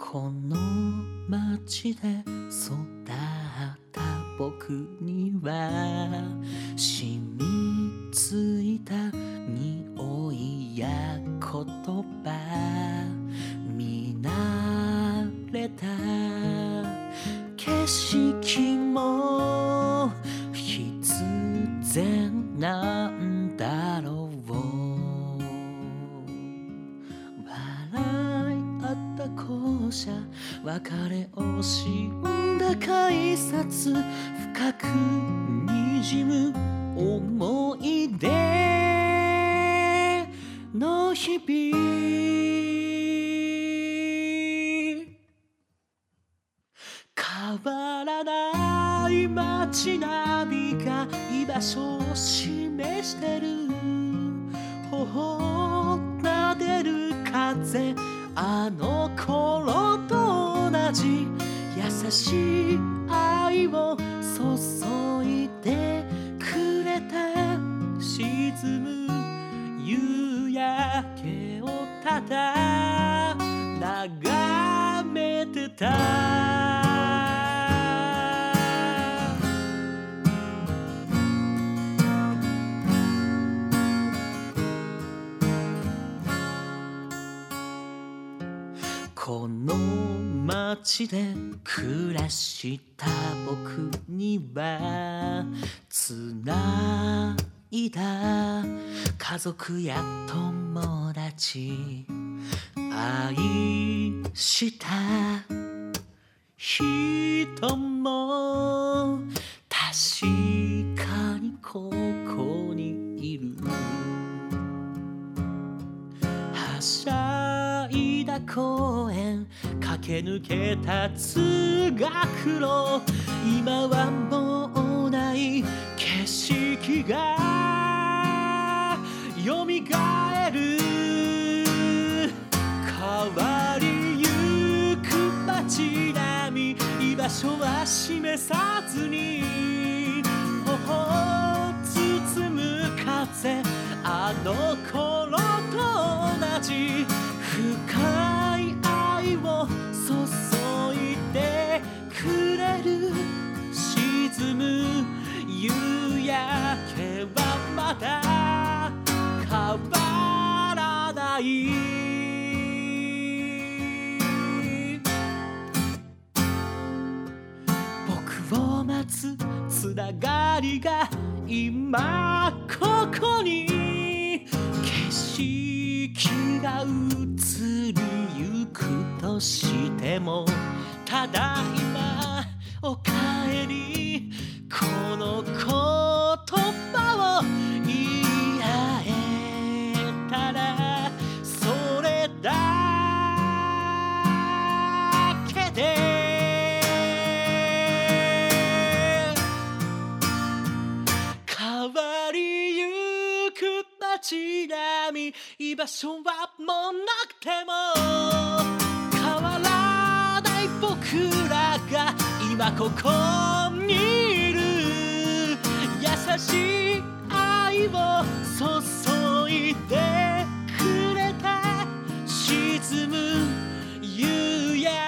この街で育った僕には染みついた匂いや言葉、見慣れた景色も必然なんだろう。笑い合った校舎、別れをしんだ改札、深くにじむ思い出の日々、変わらない街並みが居場所を示してる。頬を撫でる風、あの頃と同じ優しい愛を注いでくれた。沈む夕焼けをただ眺めてた。この街で暮らした僕にはつないだ家族や友達、愛した人も確かにここにいる。はしゃいだ公園、駆け抜けた通学路、今はもうない景色がよみがえる。変わりゆく街並み、居場所は示さずに頬を包む風、あの頃と同じ深い愛を注いでくれる。沈む夕焼けはまだ変わらない。僕を待つつながりが今ここに、景色が移りゆくとしても、ただいまおかえり、この言葉を言い合えたらそれだけで、変わりゆく街並み、居場所はもうなくても、変わらない僕らが今ここにいる。優しい愛を注いでくれた。沈む夕焼